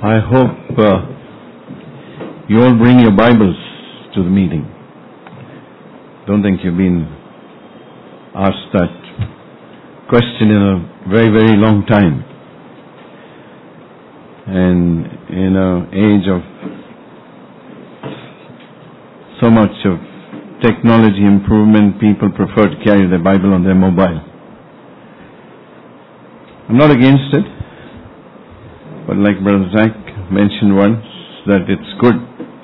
I hope you all bring your Bibles to the meeting. Don't think you've been asked that question in a very, very long time. And in an age of so much of technology improvement, people prefer to carry their Bible on their mobile. I'm not against it, but like Brother Zach mentioned once, that it's good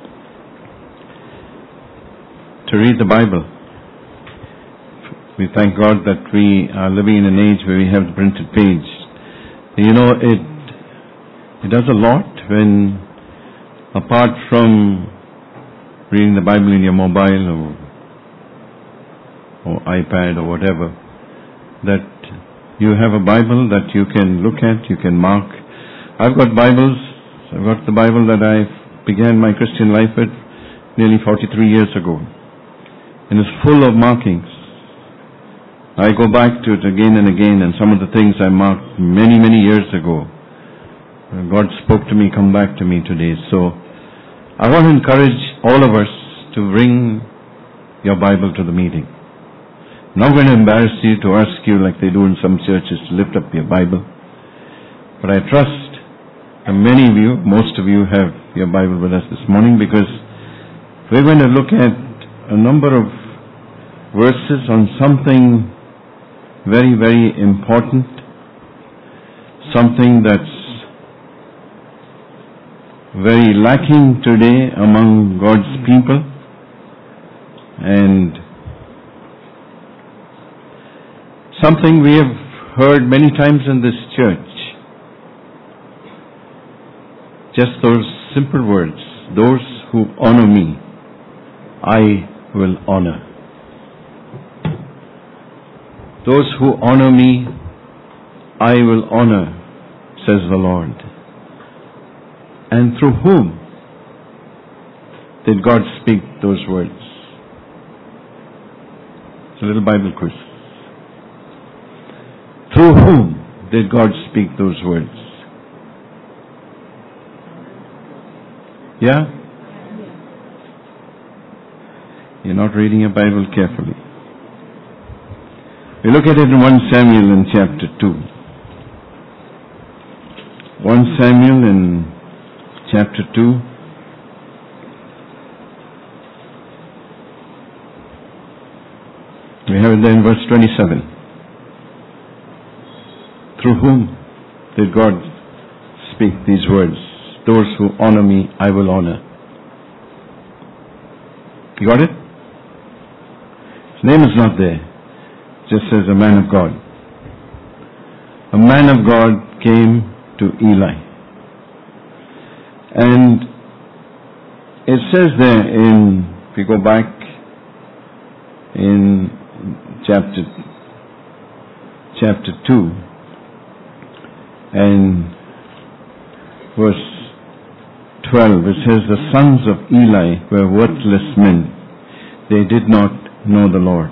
to read the Bible. We thank God that we are living in an age where we have the printed page. You know, it does a lot when, apart from reading the Bible in your mobile or iPad or whatever, that you have a Bible that you can look at, you can mark. I've got Bibles. I've got the Bible that I began my Christian life with nearly 43 years ago. And it's full of markings. I go back to it again and again, and some of the things I marked many, many years ago, God spoke to me, come back to me today. So I want to encourage all of us to bring your Bible to the meeting. I'm not going to embarrass you to ask you like they do in some churches to lift up your Bible. But I trust many of you, most of you have your Bible with us this morning, because we're going to look at a number of verses on something very, very important, something that's very lacking today among God's people, and something we have heard many times in this church. Just those simple words, those who honor me, I will honor. Those who honor me, I will honor, says the Lord. And through whom did God speak those words? It's a little Bible quiz. Through whom did God speak those words? Yeah? You're not reading your Bible carefully. We look at it in 1 Samuel in chapter 2. 1 Samuel in chapter 2. We have it there in verse 27. Through whom did God speak these words? Those who honor me, I will honor. You got it? His name is not there. It just says a man of God. A man of God came to Eli. And it says there if we go back in chapter 2 and verse 12, it says, the sons of Eli were worthless men. They did not know the Lord.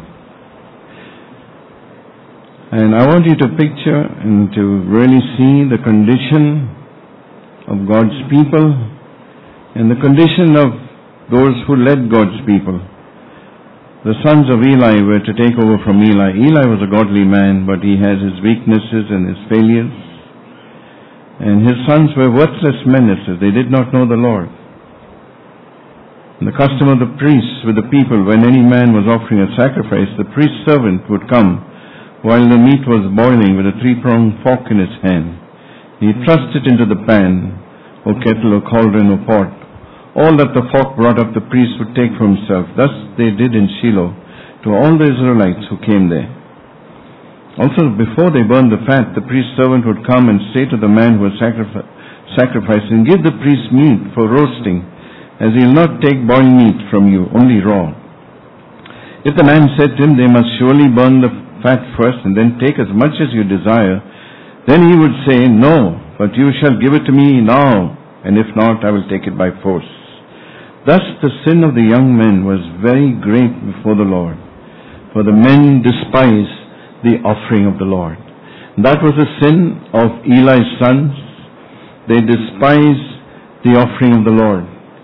And I want you to picture and to really see the condition of God's people and the condition of those who led God's people. The sons of Eli were to take over from Eli. Eli was a godly man, but he had his weaknesses and his failures. And his sons were worthless men, it says. They did not know the Lord. And the custom of the priests with the people, when any man was offering a sacrifice, the priest's servant would come while the meat was boiling with a 3-pronged fork in his hand. He thrust it into the pan, or kettle, or cauldron, or pot. All that the fork brought up, the priest would take for himself. Thus they did in Shiloh to all the Israelites who came there. Also, before they burned the fat, the priest's servant would come and say to the man who was sacrificing, give the priest meat for roasting, as he will not take boiled meat from you, only raw. If the man said to him, they must surely burn the fat first, and then take as much as you desire, then he would say, no, but you shall give it to me now, and if not, I will take it by force. Thus the sin of the young men was very great before the Lord, for the men despised the offering of the Lord. That was the sin of Eli's sons. They despised the offering of the Lord.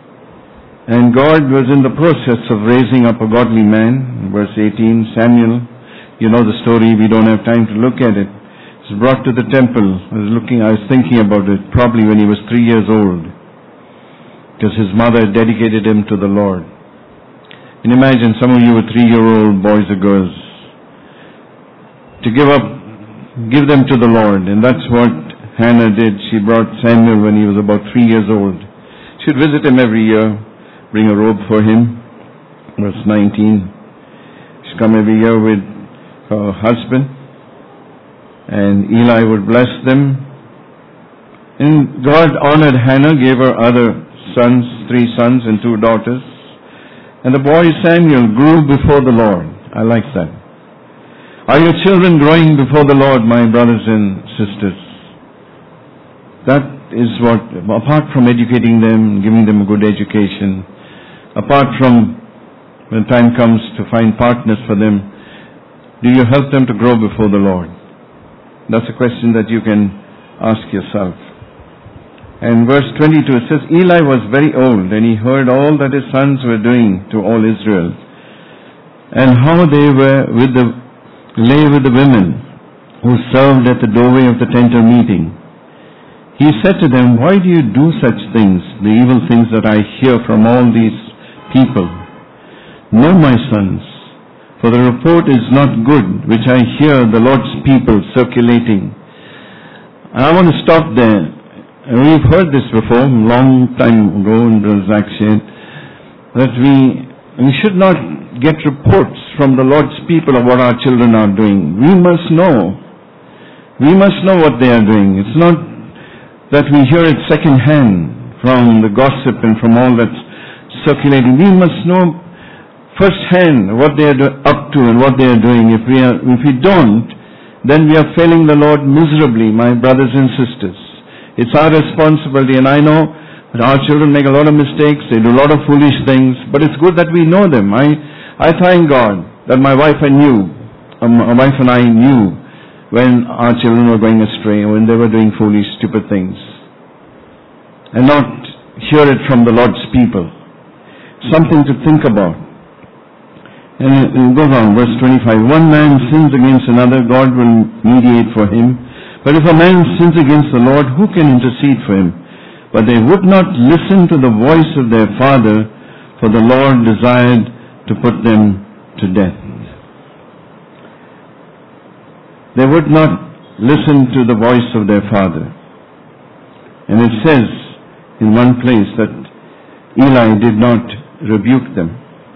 And God was in the process of raising up a godly man. Verse 18, Samuel, you know the story, we don't have time to look at it. He's brought to the temple. I was thinking about it, probably when he was 3 years old, because his mother dedicated him to the Lord. And imagine some of you were 3-year-old boys or girls, to give them to the Lord. And that's what Hannah did. She brought Samuel when he was about 3 years old. She'd visit him every year, bring a robe for him. Verse 19. She'd come every year with her husband, and Eli would bless them. And God honored Hannah, gave her other sons, 3 sons and 2 daughters. And the boy Samuel grew before the Lord. I like that. Are your children growing before the Lord, my brothers and sisters? That is what, apart from educating them, giving them a good education, apart from when time comes to find partners for them, do you help them to grow before the Lord? That's a question that you can ask yourself. And verse 22, it says, Eli was very old, and he heard all that his sons were doing to all Israel, and how they lay with the women who served at the doorway of the tent of meeting. He said to them, why do you do such things, the evil things that I hear from all these people? No, my sons, for the report is not good, which I hear the Lord's people circulating. And I want to stop there. We've heard this before, a long time ago in Brother Zach said, that we should not get reports from the Lord's people of what our children are doing. We must know. We must know what they are doing. It's not that we hear it second hand from the gossip and from all that's circulating. We must know first hand what they are up to and what they are doing. If we don't, then we are failing the Lord miserably, my brothers and sisters. It's our responsibility, and I know that our children make a lot of mistakes, they do a lot of foolish things, but it's good that we know them. I thank God that my wife and I knew when our children were going astray, when they were doing foolish, stupid things, and not hear it from the Lord's people. Something to think about. And it goes on, verse 25. One man sins against another, God will mediate for him. But if a man sins against the Lord, who can intercede for him? But they would not listen to the voice of their father, for the Lord desired to put them to death. They would not listen to the voice of their father. And it says in one place that Eli did not rebuke them.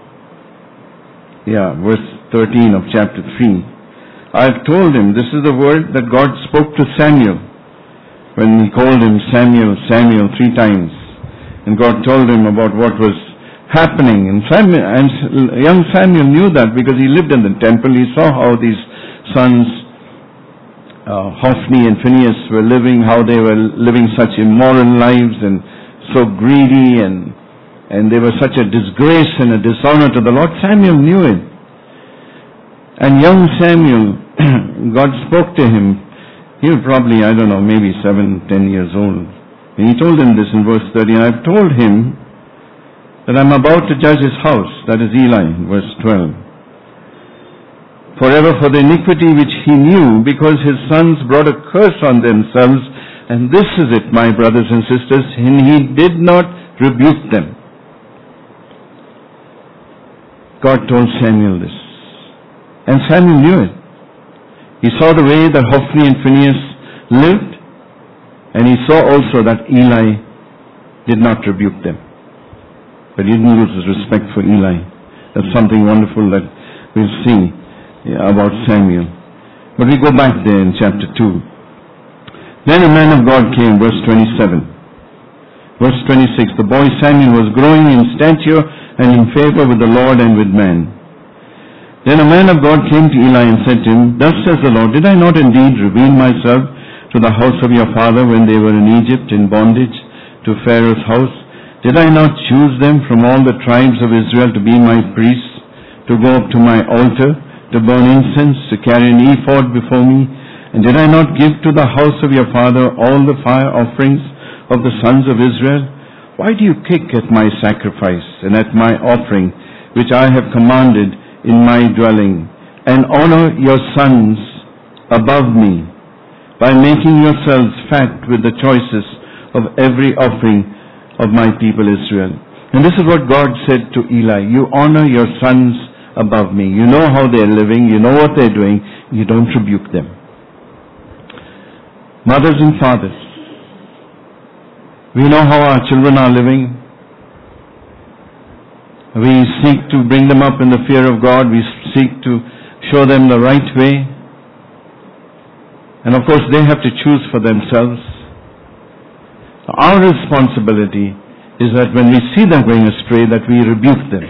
Verse 13 of chapter 3. I have told him, this is the word that God spoke to Samuel when he called him Samuel, Samuel 3 times. And God told him about what was happening. And young Samuel knew that because he lived in the temple. He saw how these sons, Hophni and Phinehas, were living, how they were living such immoral lives and so greedy, and they were such a disgrace and a dishonor to the Lord. Samuel knew it. And young Samuel, God spoke to him. He was probably, maybe 7, 10 years old. And he told him this in verse 30. And I've told him that I'm about to judge his house. That is Eli, verse 12. Forever for the iniquity which he knew, because his sons brought a curse on themselves. And this is it, my brothers and sisters. And he did not rebuke them. God told Samuel this. And Samuel knew it. He saw the way that Hophni and Phinehas lived, and he saw also that Eli did not rebuke them. But he didn't lose his respect for Eli. That's something wonderful that we'll see about Samuel. But we go back there in chapter 2. Then a man of God came, verse 27. Verse 26, the boy Samuel was growing in stature and in favor with the Lord and with man. Then a man of God came to Eli and said to him, thus says the Lord, did I not indeed reveal myself to the house of your father when they were in Egypt in bondage to Pharaoh's house? Did I not choose them from all the tribes of Israel to be my priests, to go up to my altar, to burn incense, to carry an ephod before me? And did I not give to the house of your father all the fire offerings of the sons of Israel? Why do you kick at my sacrifice and at my offering, which I have commanded in my dwelling, and honor your sons above me, by making yourselves fat with the choicest of every offering of my people Israel? And this is what God said to Eli. You honor your sons above me. You know how they're living. You know what they're doing. You don't rebuke them. Mothers and fathers, we know how our children are living. We seek to bring them up in the fear of God. We seek to show them the right way. And of course, they have to choose for themselves. Our responsibility is that when we see them going astray, that we rebuke them.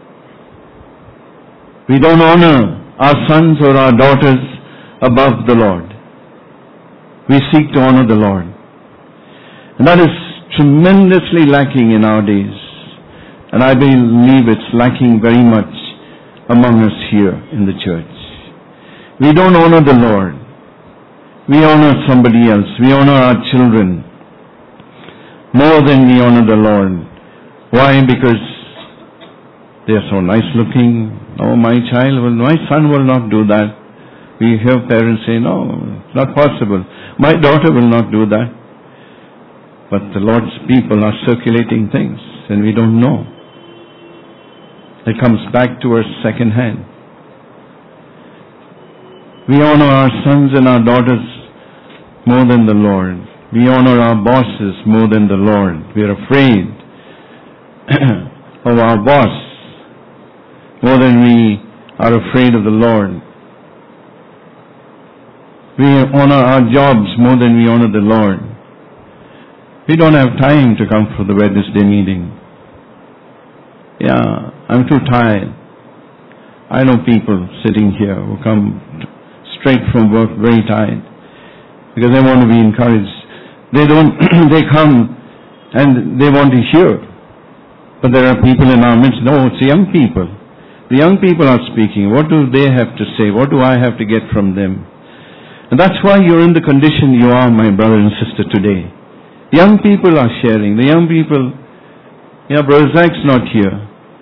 We don't honor our sons or our daughters above the Lord. We seek to honor the Lord. And that is tremendously lacking in our days. And I believe it's lacking very much among us here in the church. We don't honor the Lord. We honor somebody else. We honor our children more than we honor the Lord. Why? Because they are so nice looking. Oh, my son will not do that. We hear parents say, no, it's not possible. My daughter will not do that. But the Lord's people are circulating things and we don't know. It comes back to us second hand. We honor our sons and our daughters more than the Lord. We honor our bosses more than the Lord. We are afraid of our boss more than we are afraid of the Lord. We honor our jobs more than we honor the Lord. We don't have time to come for the Wednesday meeting. Yeah, I'm too tired. I know people sitting here who come straight from work very tired because they want to be encouraged. They come and they want to hear. But there are people in our midst. No, it's young people. The young people are speaking. What do they have to say? What do I have to get from them? And that's why you're in the condition you are, my brother and sister, today. Young people are sharing. The young people, Brother Zach's not here.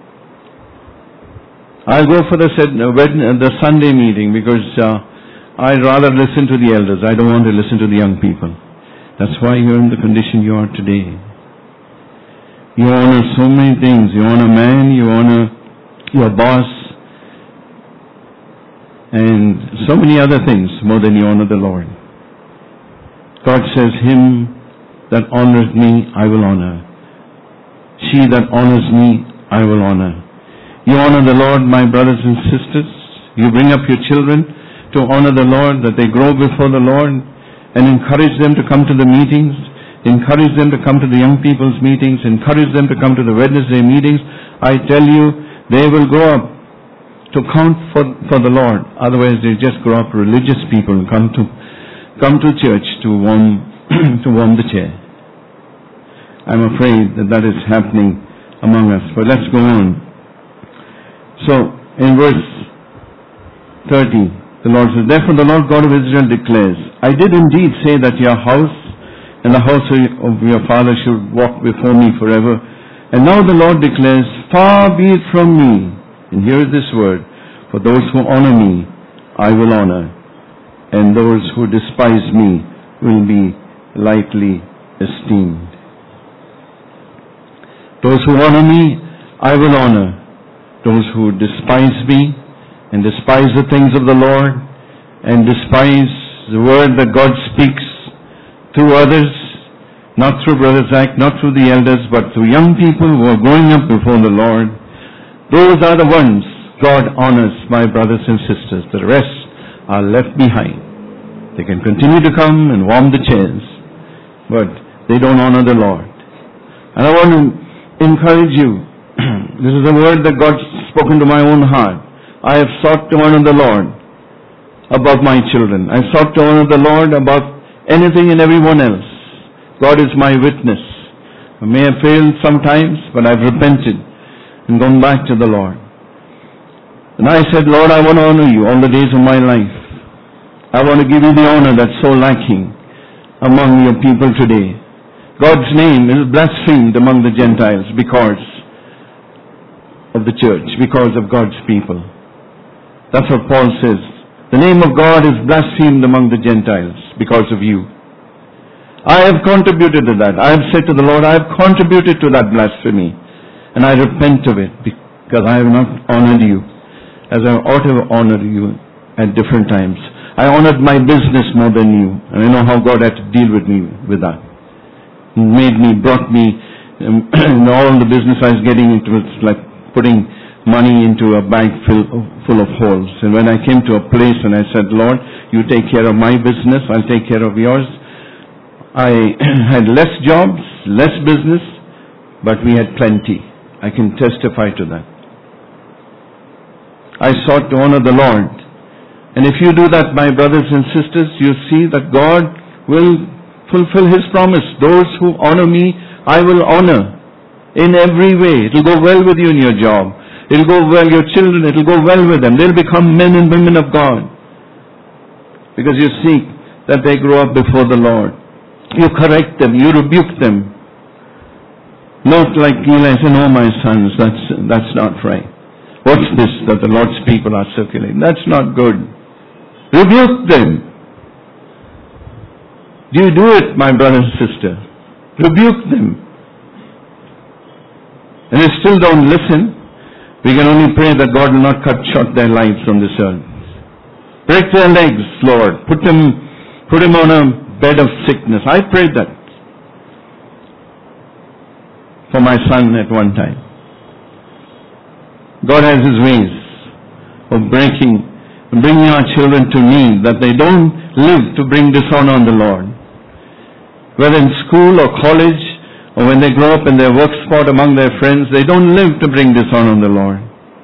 I'll go for the Sunday meeting because I'd rather listen to the elders. I don't want to listen to the young people. That's why you're in the condition you are today. You honor so many things. You honor man, you honor your boss, and so many other things more than you honor the Lord. God says, him that honors me, I will honor. She that honors me, I will honor. You honor the Lord, my brothers and sisters. You bring up your children to honor the Lord, that they grow before the Lord, and encourage them to come to the meetings, encourage them to come to the young people's meetings, encourage them to come to the Wednesday meetings. I tell you, they will grow up to count for the Lord. Otherwise, they just grow up religious people and come to church to warm the chair. I'm afraid that is happening among us. But let's go on. So, in verse 30, the Lord says, therefore the Lord God of Israel declares, I did indeed say that your house and the house of your father should walk before me forever. And now the Lord declares, far be it from me. And here is this word, for those who honor me, I will honor, and those who despise me will be lightly esteemed. Those who honor me, I will honor. Those who despise me and despise the things of the Lord and despise the word that God speaks through others, not through Brother Zach, not through the elders, but through young people who are growing up before the Lord, those are the ones God honors, my brothers and sisters. The rest are left behind. They can continue to come and warm the chairs, but they don't honor the Lord. And I want to encourage you. This is a word that God spoken to my own heart. I have sought to honor the Lord above my children. I sought to honor the Lord above anything and everyone else. God is my witness. I may have failed sometimes, but I've repented and gone back to the Lord. And I said, Lord, I want to honor you all the days of my life. I want to give you the honor that's so lacking among your people today. God's name is blasphemed among the Gentiles because of the church, because of God's people. That's what Paul says. The name of God is blasphemed among the Gentiles because of you. I have contributed to that. I have said to the Lord, I have contributed to that blasphemy. And I repent of it because I have not honored you as I ought to have honored you at different times. I honored my business more than you. And I know how God had to deal with me with that. He brought me, all the business I was getting into, it's like putting money into a bag full of holes. And when I came to a place and I said, Lord, you take care of my business, I'll take care of yours. I had less jobs, less business, but we had plenty. I can testify to that. I sought to honor the Lord. And if you do that, my brothers and sisters, you see that God will fulfill His promise. Those who honor me, I will honor in every way. It will go well with you in your job. It will go well, your children, it will go well with them. They'll become men and women of God. Because you seek that they grow up before the Lord. You correct them, you rebuke them. Not like Eli said, no, my sons, that's not right. What's this that the Lord's people are circulating? That's not good. Rebuke them. Do you do it, my brother and sister? Rebuke them. And they still don't listen. We can only pray that God will not cut short their lives from this earth. Break their legs, Lord. Put him on a bed of sickness. I prayed that for my son at one time. God has His ways of bringing our children to need, that they don't live to bring dishonor on the Lord. Whether in school or college, or when they grow up in their work spot among their friends, they don't live to bring dishonor on the Lord.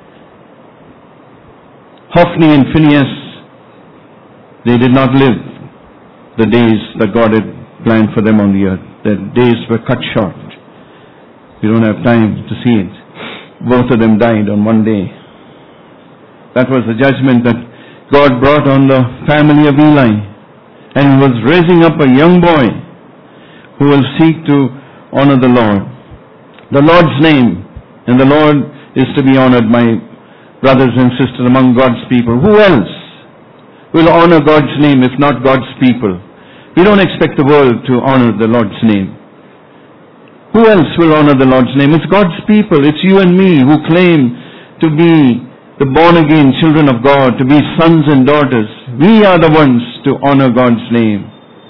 Hophni and Phinehas, they did not live the days that God had planned for them on the earth. Their days were cut short. We don't have time to see it. Both of them died on one day. That was the judgment that God brought on the family of Eli. And He was raising up a young boy who will seek to honor the Lord. The Lord's name, and the Lord is to be honored, my brothers and sisters, among God's people. Who else will honor God's name if not God's people? We don't expect the world to honor the Lord's name. Who else will honor the Lord's name? It's God's people. It's you and me who claim to be the born-again children of God, to be sons and daughters. We are the ones to honor God's name.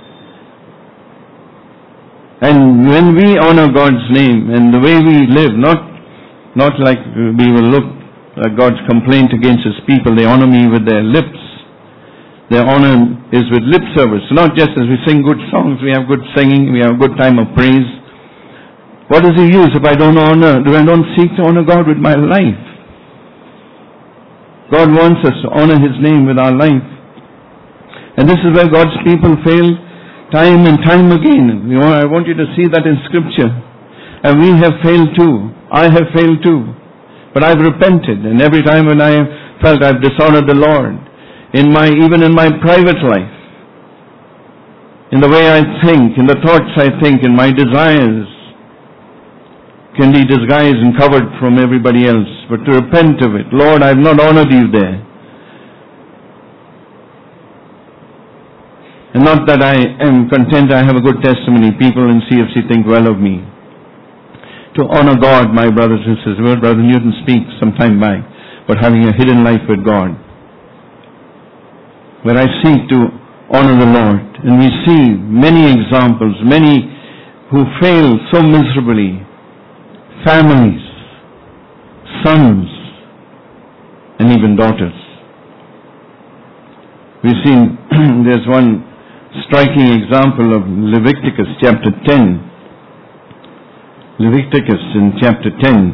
And when we honor God's name and the way we live, not like we will look like God's complaint against His people, they honor me with their lips. Their honor is with lip service. Not just as we sing good songs, we have good singing, we have a good time of praise. What is the use if I don't seek to honor God with my life? God wants us to honor His name with our life. And this is where God's people fail time and time again. I want you to see that in Scripture. And we have failed too. I have failed too. But I've repented. And every time when I felt I've dishonored the Lord, even in my private life, in the way I think, in the thoughts I think, in my desires, can be disguised and covered from everybody else. But to repent of it, Lord, I have not honored you there. And not that I am content I have a good testimony. People in CFC think well of me. To honor God, my brothers and sisters. Well, Brother Newton speaks some time back about having a hidden life with God, where I seek to honor the Lord. And we see many examples, many who fail so miserably. Families, sons, and even daughters. We've seen, there's one striking example of Leviticus chapter 10. Leviticus in chapter 10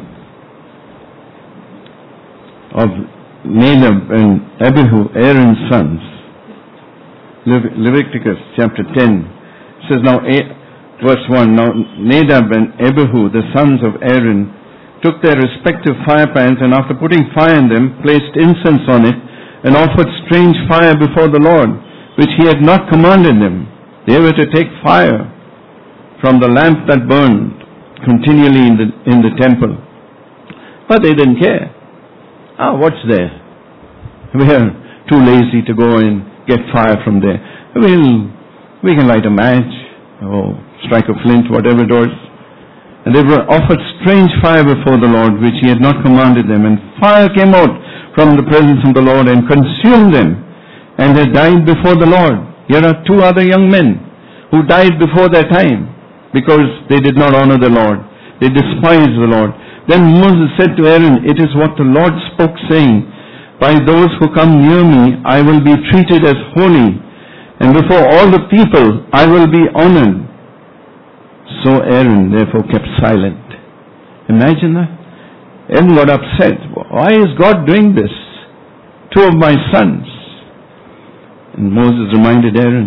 of Nadab and Abihu, Aaron's sons. Leviticus chapter 10 says, now, verse 1, now Nadab and Abihu, the sons of Aaron, took their respective fire pans and after putting fire in them, placed incense on it and offered strange fire before the Lord, which He had not commanded them. They were to take fire from the lamp that burned continually in the temple. But they didn't care. What's there? We are too lazy to go and get fire from there. We can light a match or strike a flint, whatever it was. And they were offered strange fire before the Lord, which He had not commanded them. And fire came out from the presence of the Lord and consumed them. And they died before the Lord. Here are two other young men who died before their time because they did not honor the Lord. They despised the Lord. Then Moses said to Aaron, "It is what the Lord spoke, saying, by those who come near me, I will be treated as holy. And before all the people, I will be honored." So Aaron therefore kept silent. Imagine that. Aaron got upset. Why is God doing this? Two of my sons. And Moses reminded Aaron,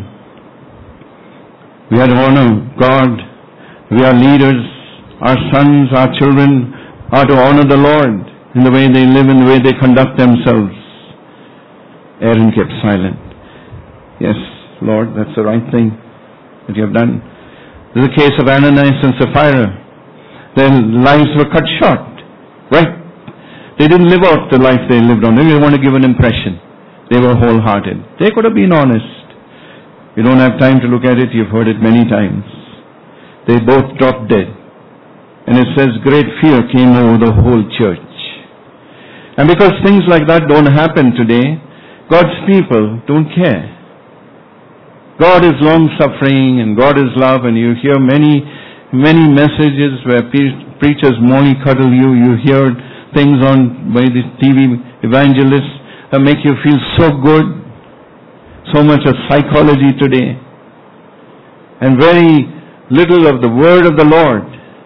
we are to honor God. We are leaders. Our sons, our children are to honor the Lord in the way they live, in the way they conduct themselves. Aaron kept silent. Yes, Lord, that's the right thing that you have done. This is the case of Ananias and Sapphira. Their lives were cut short. Right? They didn't live out the life they lived on. They didn't want to give an impression. They were wholehearted. They could have been honest. You don't have time to look at it. You've heard it many times. They both dropped dead. And it says great fear came over the whole church. And because things like that don't happen today, God's people don't care. God is long-suffering and God is love, and you hear many messages where preachers mollycoddle you. You hear things on by the TV evangelists that make you feel so good. So much of psychology today. And very little of the word of the Lord.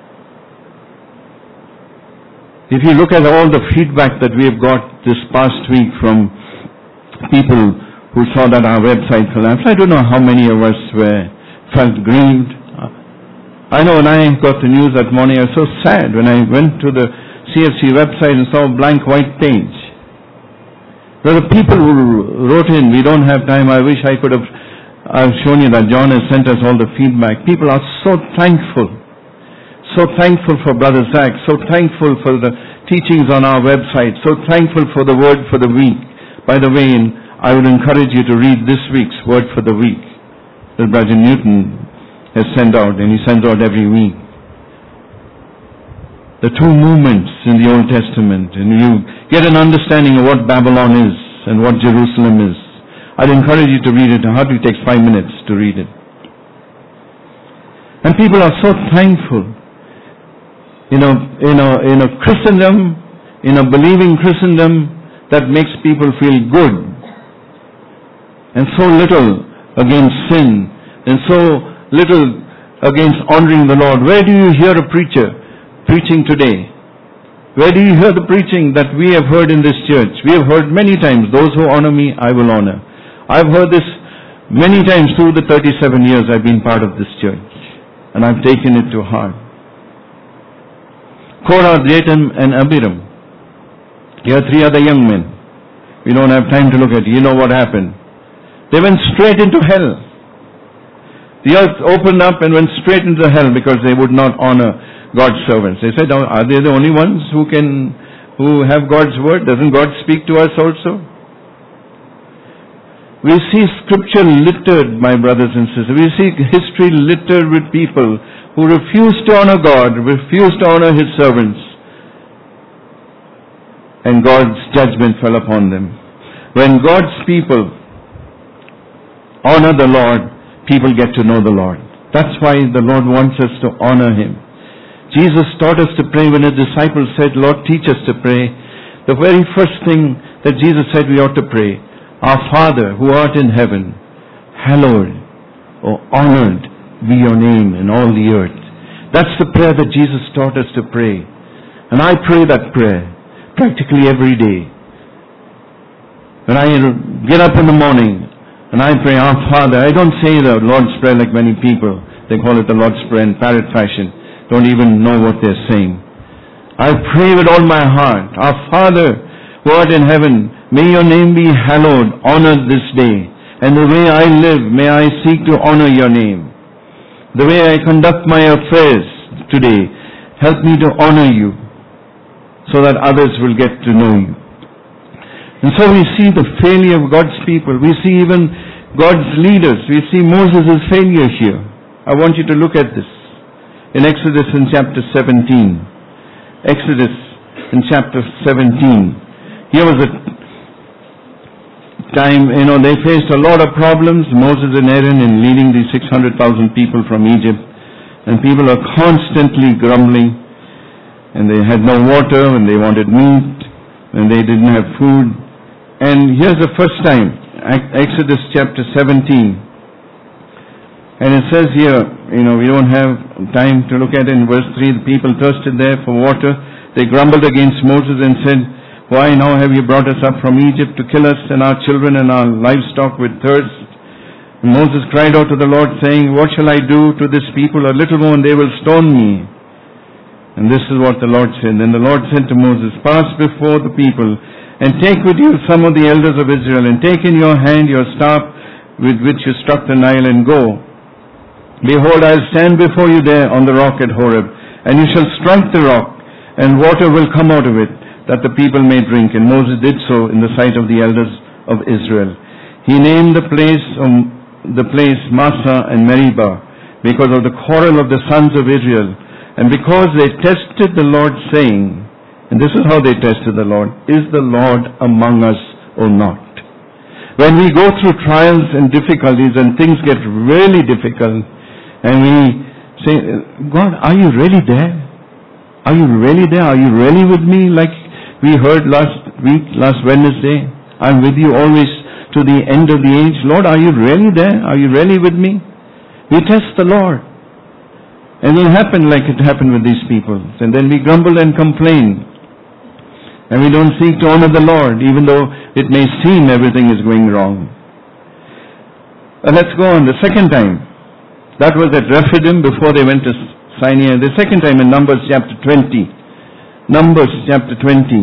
If you look at all the feedback that we have got this past week from people who saw that our website collapsed, I don't know how many of us felt grieved. I know when I got the news that morning, I was so sad when I went to the CFC website and saw a blank white page. There were people who wrote in, we don't have time, I wish I could have I've shown you that John has sent us all the feedback. People are so thankful. So thankful for Brother Zach, so thankful for the teachings on our website, so thankful for the word for the week. By the way, I would encourage you to read this week's word for the week that Brother Newton has sent out, and he sends out every week. The two movements in the Old Testament, and you get an understanding of what Babylon is and what Jerusalem is. I'd encourage you to read it. It hardly takes 5 minutes to read it. And people are so thankful. In a Christendom, in a believing Christendom that makes people feel good, and so little against sin, and so little against honoring the Lord. Where do you hear a preacher preaching today? Where do you hear the preaching that we have heard in this church? We have heard many times, those who honor me, I will honor. I've heard this many times through the 37 years I've been part of this church, and I've taken it to heart. Korah, Dathan, and Abiram. Here are three other young men. We don't have time to look at it. You know what happened. They went straight into hell. The earth opened up and went straight into hell because they would not honor God's servants. They said, are they the only ones who have God's word? Doesn't God speak to us also? We see scripture littered, my brothers and sisters. We see history littered with people who refuse to honor God, refuse to honor His servants. And God's judgment fell upon them. When God's people honor the Lord, people get to know the Lord. That's why the Lord wants us to honor Him. Jesus taught us to pray when His disciples said, Lord, teach us to pray. The very first thing that Jesus said we ought to pray, Our Father who art in heaven, hallowed or honored be your name in all the earth. That's the prayer that Jesus taught us to pray. And I pray that prayer practically every day. When I get up in the morning and I pray, Our Father, I don't say the Lord's Prayer like many people. They call it the Lord's Prayer in parrot fashion. Don't even know what they're saying. I pray with all my heart, Our Father who art in heaven, may your name be hallowed, honored this day. And the way I live, may I seek to honor your name. The way I conduct my affairs today, help me to honor you so that others will get to know you. And so we see the failure of God's people. We see even God's leaders. We see Moses' failure here. I want you to look at this in Exodus in chapter 17. Exodus in chapter 17. Here was a time, they faced a lot of problems, Moses and Aaron, in leading these 600,000 people from Egypt. And people are constantly grumbling. And they had no water, and they wanted meat, and they didn't have food. And here's the first time, Exodus chapter 17. And it says here, we don't have time to look at it. In verse 3, the people thirsted there for water. They grumbled against Moses and said, "Why now have you brought us up from Egypt to kill us and our children and our livestock with thirst?" And Moses cried out to the Lord, saying, "What shall I do to this people? A little more and they will stone me." And this is what the Lord said. Then the Lord said to Moses, "Pass before the people and take with you some of the elders of Israel, and take in your hand your staff with which you struck the Nile, and go. Behold, I will stand before you there on the rock at Horeb, and you shall strike the rock, and water will come out of it, that the people may drink." And Moses did so in the sight of the elders of Israel. He named the place Massah and Meribah, because of the quarrel of the sons of Israel, and because they tested the Lord, saying, and this is how they tested the Lord, "Is the Lord among us or not?" When we go through trials and difficulties and things get really difficult, and we say, "God, are you really there? Are you really there? Are you really with me?" Like we heard last Wednesday, "I'm with you always to the end of the age." Lord, are you really there? Are you really with me? We test the Lord. And it will happen like it happened with these people. And then we grumble and complain. And we don't seek to honor the Lord, even though it may seem everything is going wrong. Let's go on. The second time. That was at Rephidim before they went to Sinai. The second time in Numbers chapter 20. Numbers chapter 20.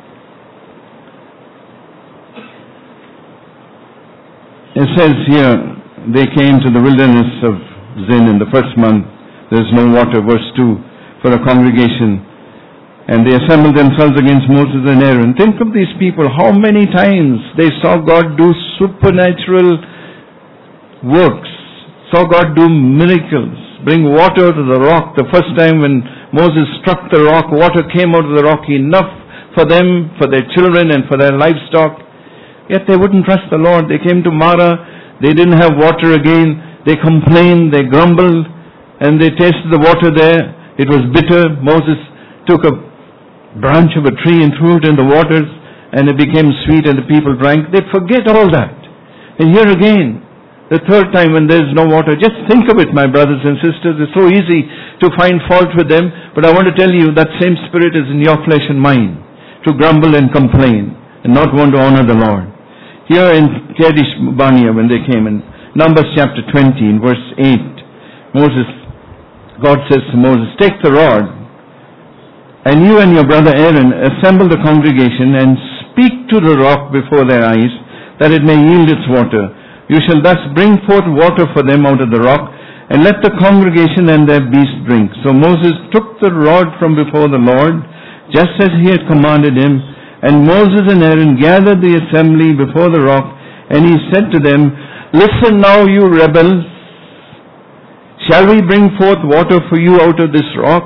It says here, they came to the wilderness of Zin in the first month. There is no water, verse 2, for a congregation. And they assembled themselves against Moses and Aaron. Think of these people, how many times they saw God do supernatural works, saw God do miracles, bring water to the rock. The first time when Moses struck the rock, water came out of the rock, enough for them, for their children and for their livestock. Yet they wouldn't trust the Lord. They came to Marah, they didn't have water again. They complained, they grumbled, and they tasted the water there. It was bitter. Moses took a branch of a tree and threw it in the waters, and it became sweet, and the people drank. They forget all that. And here again, the third time when there is no water, just think of it, my brothers and sisters. It's so easy to find fault with them, but I want to tell you that same spirit is in your flesh and mind, to grumble and complain and not want to honor the Lord. Here in Kadesh Barnea, when they came in Numbers chapter 20, in verse 8, God says to Moses, "Take the rod, and you and your brother Aaron assemble the congregation and speak to the rock before their eyes, that it may yield its water. You shall thus bring forth water for them out of the rock, and let the congregation and their beasts drink." So Moses took the rod from before the Lord, just as he had commanded him, and Moses and Aaron gathered the assembly before the rock, and he said to them, "Listen now, you rebels. Shall we bring forth water for you out of this rock?"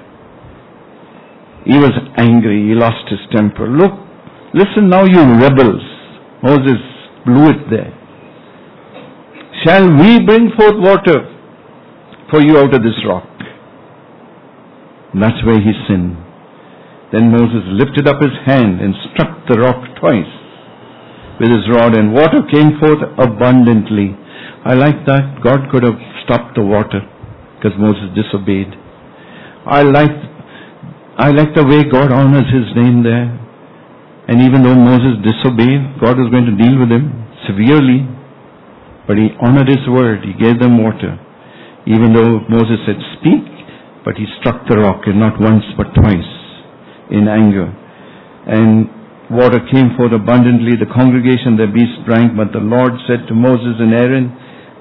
He was angry. He lost his temper. "Look, listen now, you rebels." Moses blew it there. "Shall we bring forth water for you out of this rock?" And that's where he sinned. Then Moses lifted up his hand and struck the rock twice with his rod, and water came forth abundantly. I like that. God could have stopped the water because Moses disobeyed. I like the way God honors his name there. And even though Moses disobeyed, God was going to deal with him severely. But he honored his word. He gave them water. Even though Moses said, "Speak," but he struck the rock, and not once but twice in anger. And water came forth abundantly. The congregation, their beasts drank. But the Lord said to Moses and Aaron,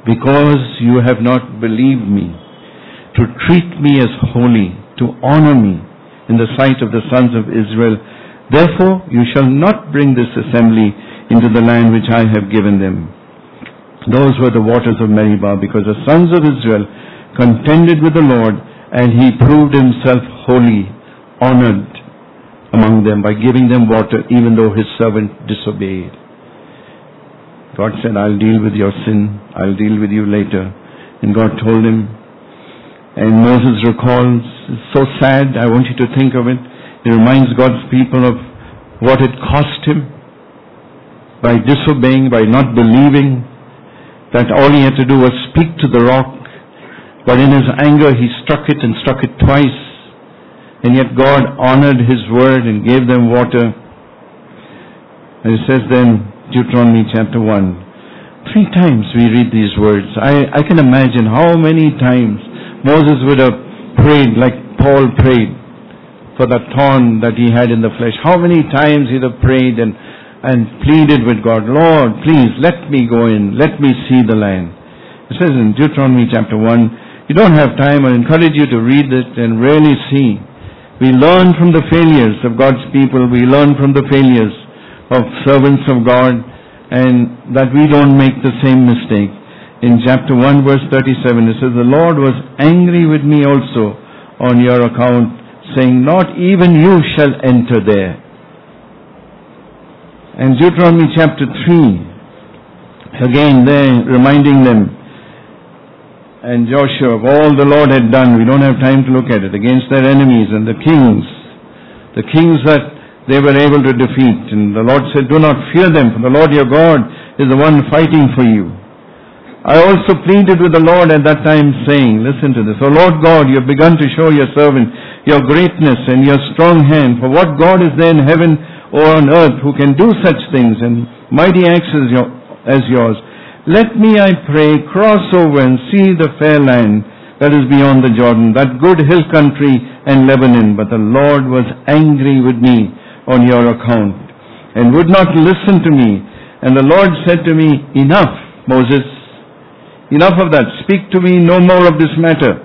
because you have not believed me, to treat me as holy, to honor me in the sight of the sons of Israel. Therefore you shall not bring this assembly into the land which I have given them. Those were the waters of Meribah, because the sons of Israel contended with the Lord, and he proved himself holy, honored among them by giving them water, even though his servant disobeyed. God said, I'll deal with your sin. I'll deal with you later. And God told him. And Moses recalls, it's so sad, I want you to think of it. It reminds God's people of what it cost him by disobeying, by not believing, that all he had to do was speak to the rock. But in his anger he struck it and struck it twice. And yet God honored his word and gave them water. And it says then, Deuteronomy chapter 1, 3 times we read these words. I can imagine how many times Moses would have prayed like Paul prayed for the thorn that he had in the flesh. How many times he'd have prayed and pleaded with God, Lord, please let me go in, let me see the land. It says in Deuteronomy chapter 1, you don't have time, I encourage you to read it and really see. We learn from the failures of God's people, we learn from the failures of servants of God, and that we don't make the same mistake. In chapter 1 verse 37 it says, the Lord was angry with me also on your account, saying, not even you shall enter there. And Deuteronomy chapter 3, again there reminding them, and Joshua, of all the Lord had done, we don't have time to look at it, against their enemies and the kings that they were able to defeat. And the Lord said, do not fear them, for the Lord your God is the one fighting for you. I also pleaded with the Lord at that time, saying, listen to this, O Lord God, you have begun to show your servant your greatness and your strong hand. For what God is there in heaven or on earth who can do such things and mighty acts as yours? Let me, I pray, cross over and see the fair land that is beyond the Jordan, that good hill country and Lebanon. But the Lord was angry with me on your account and would not listen to me. And the Lord said to me, enough, Moses, enough of that. Speak to me no more of this matter.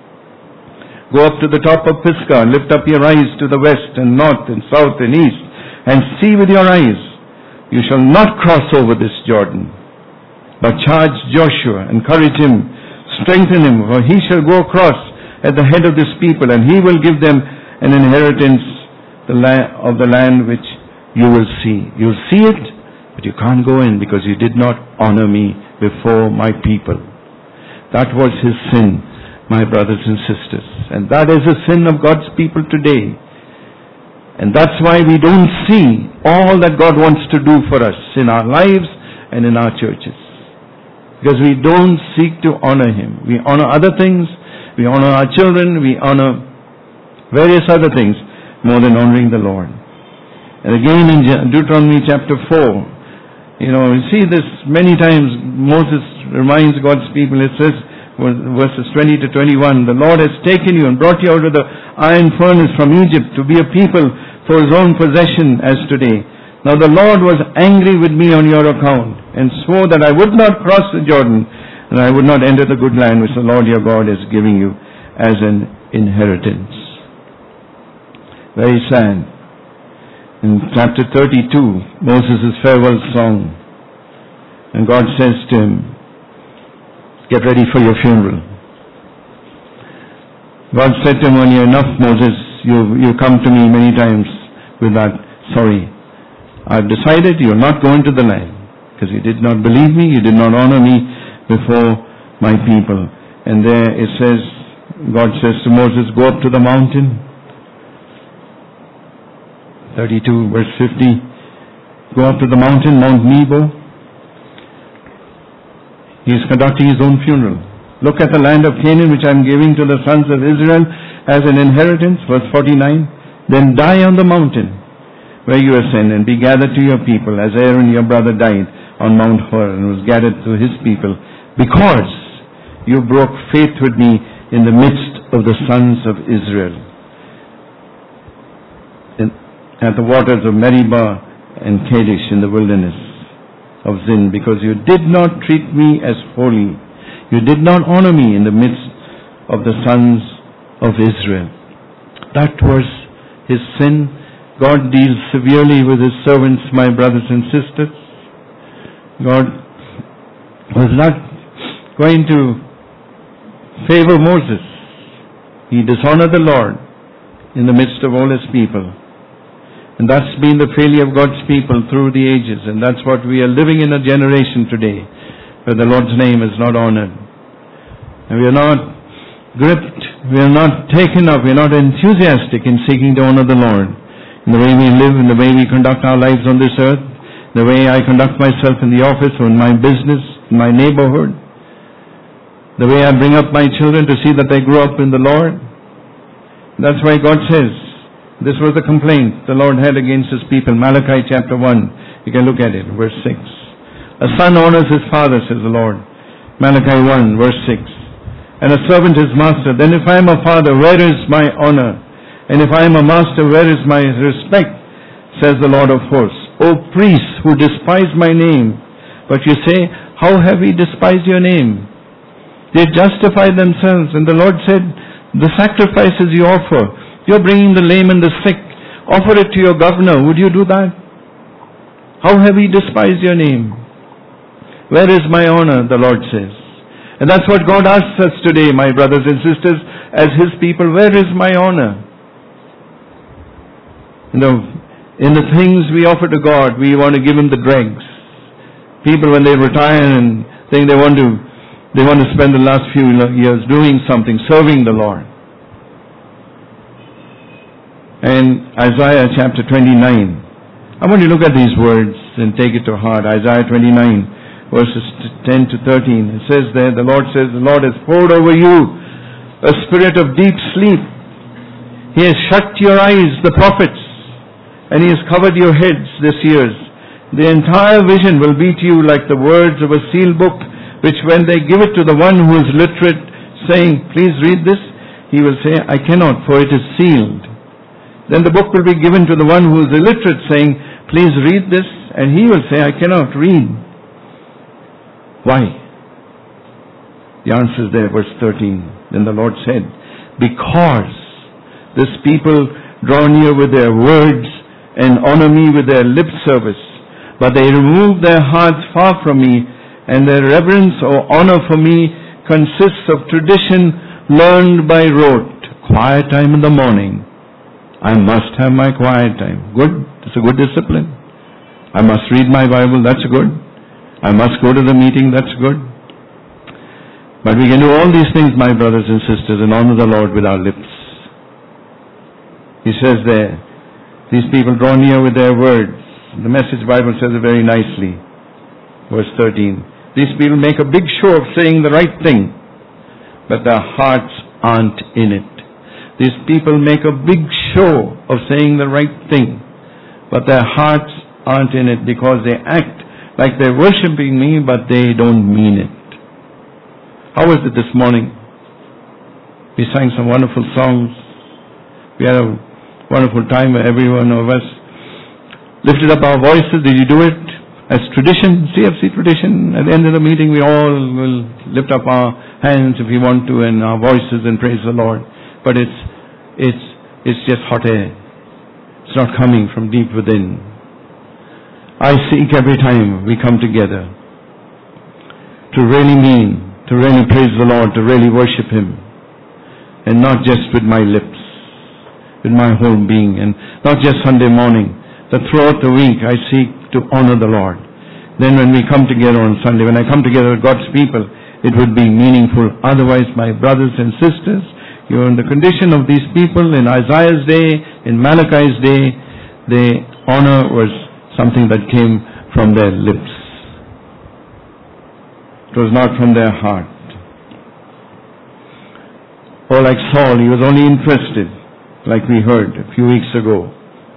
Go up to the top of Pisgah, lift up your eyes to the west and north and south and east, and see with your eyes. You shall not cross over this Jordan. But charge Joshua, encourage him, strengthen him, for he shall go across at the head of this people, and he will give them an inheritance of the land which you will see. You'll see it, but you can't go in because you did not honor me before my people. That was his sin, my brothers and sisters. And that is the sin of God's people today. And that's why we don't see all that God wants to do for us in our lives and in our churches. Because we don't seek to honor him. We honor other things. We honor our children. We honor various other things more than honoring the Lord. And again in Deuteronomy chapter 4, you see this many times. Moses reminds God's people. It says, verses 20 to 21, the Lord has taken you and brought you out of the iron furnace from Egypt to be a people for his own possession as today. Now the Lord was angry with me on your account and swore that I would not cross the Jordan and I would not enter the good land which the Lord your God is giving you as an inheritance. Very sad. In chapter 32, Moses' farewell song, and God says to him, get ready for your funeral. God said to him, when you're enough, Moses, you come to me many times with that, sorry, I've decided you're not going to the land because you did not believe me, you did not honor me before my people. And there it says, God says to Moses, go up to the mountain. 32 verse 50, go up to the mountain, Mount Nebo. He is conducting his own funeral. Look at the land of Canaan which I am giving to the sons of Israel as an inheritance. Verse 49, then die on the mountain where you ascend and be gathered to your people as Aaron your brother died on Mount Hor and was gathered to his people, because you broke faith with me in the midst of the sons of Israel at the waters of Meribah and Kadesh in the wilderness of Zin, because you did not treat me as holy You did not honor me in the midst of the sons of Israel. That was his sin. God deals severely with his servants, my brothers and sisters. God was not going to favor Moses. He dishonored the Lord in the midst of all his people. And that's been the failure of God's people through the ages. And that's what we are living in a generation today, where the Lord's name is not honored. And we are not gripped, we are not taken up, we are not enthusiastic in seeking to honor the Lord. In the way we live, in the way we conduct our lives on this earth, the way I conduct myself in the office or in my business, in my neighborhood, the way I bring up my children to see that they grow up in the Lord. That's why God says, this was the complaint the Lord had against his people. Malachi chapter 1. You can look at it, verse 6. A son honors his father, says the Lord. Malachi 1, verse 6. And a servant his master. Then if I am a father, where is my honor? And if I am a master, where is my respect? Says the Lord of hosts. O priests who despise my name. But you say, how have we despised your name? They justified themselves. And the Lord said, the sacrifices you offer, you're bringing the lame and the sick. Offer it to your governor. Would you do that? How have we despised your name? Where is my honor? The Lord says. And that's what God asks us today, my brothers and sisters, as his people. Where is my honor? You know, in the things we offer to God, we want to give him the dregs. People, when they retire and think they want to spend the last few years doing something, serving the Lord. And Isaiah chapter 29. I want you to look at these words and take it to heart. Isaiah 29, verses 10 to 13. It says there, the Lord says, the Lord has poured over you a spirit of deep sleep. He has shut your eyes, the prophets, and he has covered your heads this years. The entire vision will be to you like the words of a sealed book, which when they give it to the one who is literate, saying, please read this, he will say, I cannot, for it is sealed. Then the book will be given to the one who is illiterate, saying, please read this, and he will say, I cannot read. Why? The answer is there, verse 13. Then the Lord said, because this people draw near with their words and honor me with their lip service, but they remove their hearts far from me, and their reverence or honor for me consists of tradition learned by rote. Quiet time in the morning. I must have my quiet time. Good. It's a good discipline. I must read my Bible. That's good. I must go to the meeting. That's good. But we can do all these things, my brothers and sisters, and honor the Lord with our lips. He says there, these people draw near with their words. The Message Bible says it very nicely. Verse 13. These people make a big show of saying the right thing, but their hearts aren't in it. These people make a big show of saying the right thing, but their hearts aren't in it because they act like they're worshiping me, but they don't mean it. How was it this morning? We sang some wonderful songs. We had a wonderful time where every one of us lifted up our voices. Did you do it? As tradition, CFC tradition, at the end of the meeting we all will lift up our hands if we want to and our voices and praise the Lord. But it's just hot air. It's not coming from deep within. I seek every time we come together to really mean, to really praise the Lord, to really worship him. And not just with my lips, with my whole being, and not just Sunday morning, but throughout the week I seek to honor the Lord. Then when we come together on Sunday, when I come together with God's people, it would be meaningful. Otherwise, my brothers and sisters, you're in the condition of these people in Isaiah's day, in Malachi's day. Their honor was something that came from their lips. It was not from their heart. Or like Saul, he was only interested, like we heard a few weeks ago,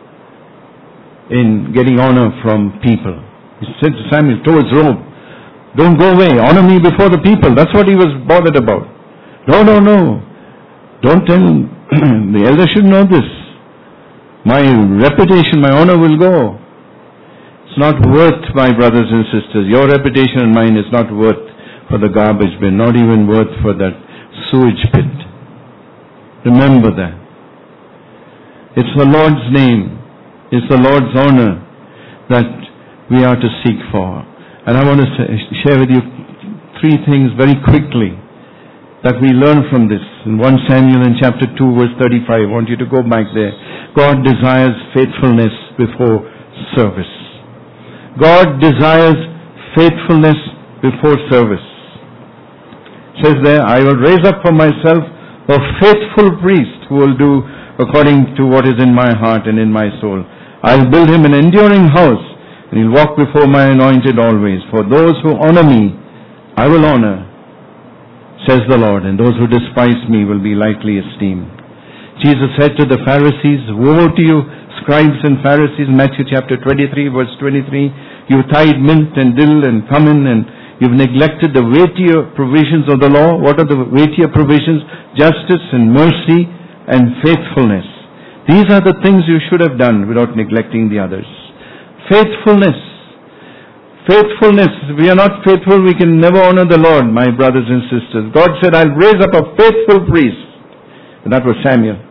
in getting honor from people. He said to Samuel, told his robe, don't go away, honor me before the people. That's what he was bothered about. No. Don't tell him. The elder should know this. My reputation, my honor will go. It's not worth, my brothers and sisters, your reputation and mine is not worth for the garbage bin, not even worth for that sewage pit. Remember that. It's the Lord's name, it's the Lord's honor that we are to seek for. And I want to share with you 3 things very quickly that we learn from this. In 1 Samuel in chapter 2 verse 35, I want you to go back there. God desires faithfulness before service. God desires faithfulness before service. It says there, I will raise up for myself a faithful priest who will do according to what is in my heart and in my soul. I'll build him an enduring house, and he'll walk before my anointed always. For those who honor me, I will honor, says the Lord, and those who despise me will be lightly esteemed. Jesus said to the Pharisees, woe to you, scribes and Pharisees, Matthew chapter 23, verse 23, you tithe mint and dill and cumin, and you've neglected the weightier provisions of the law. What are the weightier provisions? Justice and mercy and faithfulness. These are the things you should have done without neglecting the others. Faithfulness. Faithfulness. If we are not faithful, we can never honor the Lord, my brothers and sisters. God said, I'll raise up a faithful priest. And that was Samuel,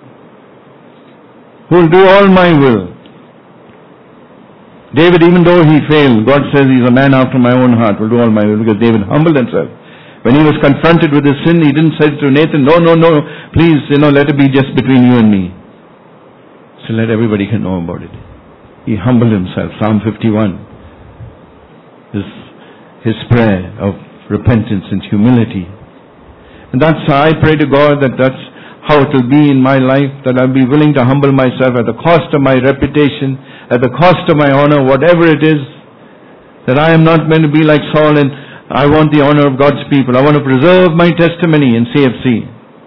who will do all my will. David, even though he failed, God says he's a man after my own heart, will do all my will, because David humbled himself. When he was confronted with his sin, he didn't say to Nathan, no, please, let it be just between you and me. So let everybody can know about it. He humbled himself. Psalm 51 is his prayer of repentance and humility. And that's how I pray to God that that's how it will be in my life, that I'll be willing to humble myself at the cost of my reputation, at the cost of my honor, whatever it is, that I am not meant to be like Saul and I want the honor of God's people. I want to preserve my testimony in CFC.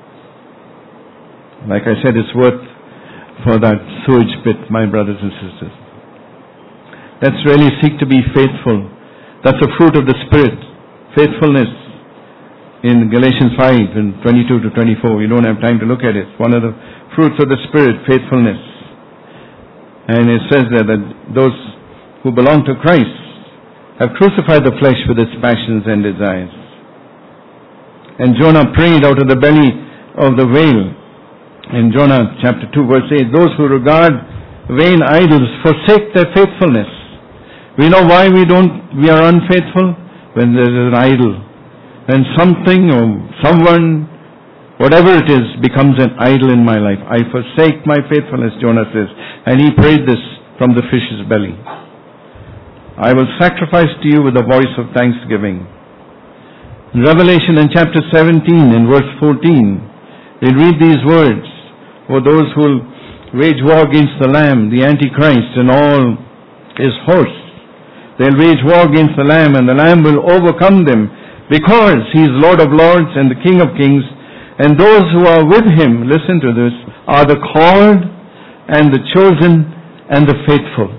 Like I said, it's worth for that sewage pit, my brothers and sisters. Let's really seek to be faithful. That's a fruit of the Spirit. Faithfulness. In Galatians 5 and 22 to 24. We don't have time to look at it. One of the fruits of the Spirit, faithfulness. And it says there that those who belong to Christ have crucified the flesh with its passions and desires. And Jonah prayed out of the belly of the whale. In Jonah chapter 2 verse 8, those who regard vain idols forsake their faithfulness. We know why we are unfaithful? When there is an idol. When something or someone, whatever it is, becomes an idol in my life. I forsake my faithfulness, Jonah says. And he prayed this from the fish's belly. I will sacrifice to you with a voice of thanksgiving. In Revelation in chapter 17 in verse 14, we read these words. For those who will wage war against the Lamb, the Antichrist and all his hosts. They'll wage war against the Lamb, and the Lamb will overcome them, because he is Lord of lords and the King of kings. And those who are with him, listen to this, are the called and the chosen and the faithful.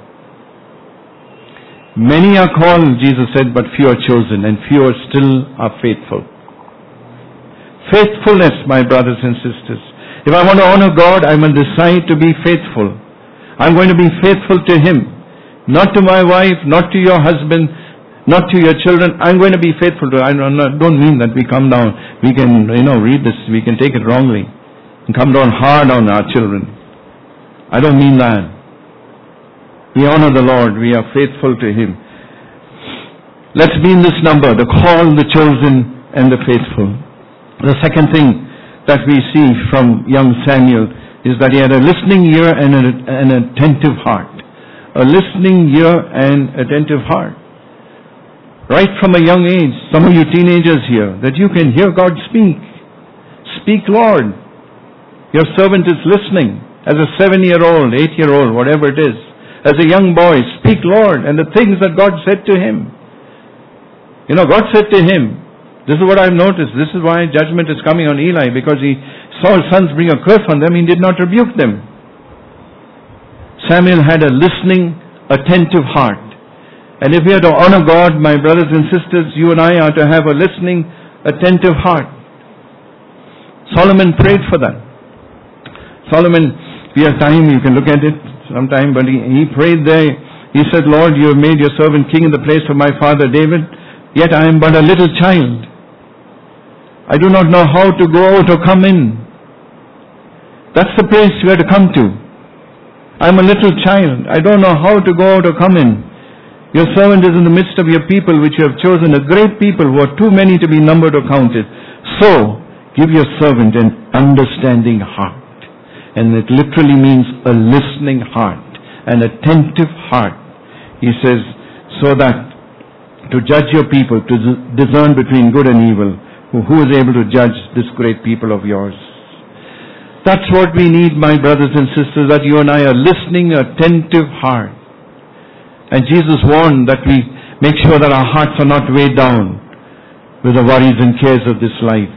Many are called, Jesus said, but few are chosen, and few still are faithful. Faithfulness, my brothers and sisters. If I want to honor God, I will decide to be faithful. I'm going to be faithful to him. Not to my wife, not to your husband, not to your children. I'm going to be faithful to. I don't mean that we come down. We can, read this. We can take it wrongly and come down hard on our children. I don't mean that. We honor the Lord. We are faithful to him. Let's be in this number, the called, the chosen, and the faithful. The second thing that we see from young Samuel is that he had a listening ear and an attentive heart. A listening ear and attentive heart. Right from a young age, some of you teenagers here, that you can hear God speak. Speak, Lord. Your servant is listening. As a 7-year-old, 8-year-old, whatever it is. As a young boy, speak, Lord, and the things that God said to him. God said to him, this is what I've noticed. This is why judgment is coming on Eli, because he saw his sons bring a curse on them. He did not rebuke them. Samuel had a listening, attentive heart. And if we are to honor God, my brothers and sisters, you and I are to have a listening, attentive heart. Solomon prayed for that. Solomon, we have time, you can look at it sometime, but he prayed there. He said, Lord, you have made your servant king in the place of my father David. Yet I am but a little child. I do not know how to go out or come in. That's the place we have to come to. I'm a little child. I don't know how to go out or come in. Your servant is in the midst of your people, which you have chosen, a great people who are too many to be numbered or counted. So, give your servant an understanding heart. And it literally means a listening heart, an attentive heart. He says, so that to judge your people, to discern between good and evil, who is able to judge this great people of yours? That's what we need, my brothers and sisters, that you and I are listening, attentive heart. And Jesus warned that we make sure that our hearts are not weighed down with the worries and cares of this life.